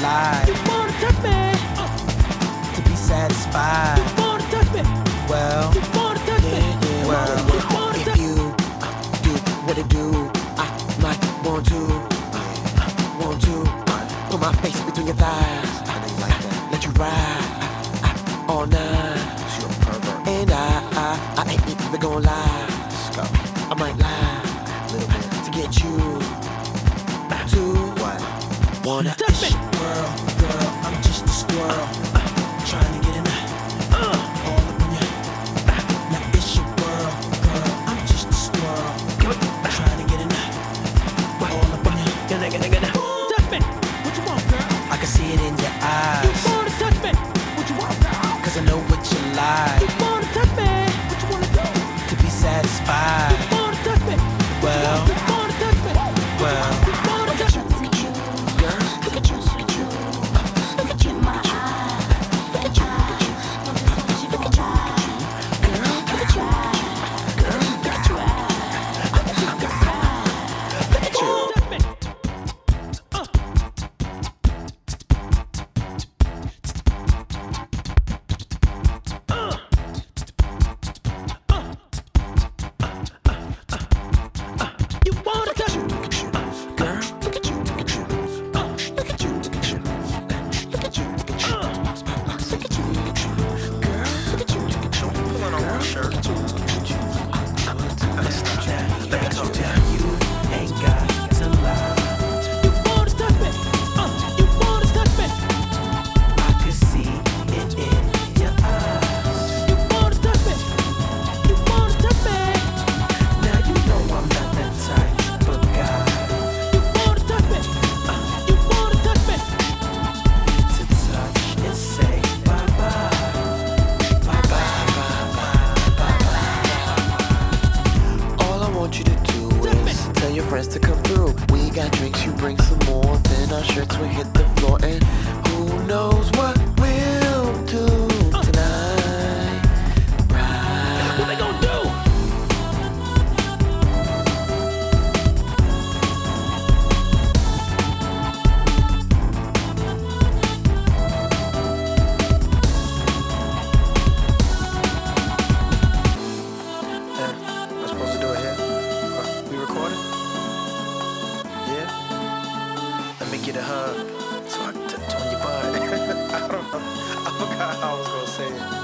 lie. You wanna touch me? To be satisfied. You wanna touch me? Well, You wanna touch me? well, You wanna if touch me? you do what it do, I might want to put my face between your thighs. Let you ride all night. And I ain't even gonna lie. I might lie to get you to wanna Touch me. Girl, I'm just a squirrel. Trying to get in all up in ya. Now it's your world, girl. I'm just a squirrel. Trying to get in all up in ya. Touch me. What you want, girl? I can see it in your You eyes. wanna touch me? What you want, girl? Cause I know what you like. You wanna touch me? What you wanna do? To be satisfied. You wanna touch me? Well, You wanna touch me? well. You wanna touch me? You wanna touch me? You wanna touch me? You wanna touch me? You wanna touch me? You wanna touch me? You wanna touch me? You wanna touch me? All I want you to do is tell your friends to come through. We got drinks, you bring some more. Then our shirts will hit the floor. And who knows what we'll do tonight. What they gonna do? I'm supposed to do it here? We recording? Yeah? Let me get a hug so I can touch on your butt. I don't know. I forgot how I was gonna say it.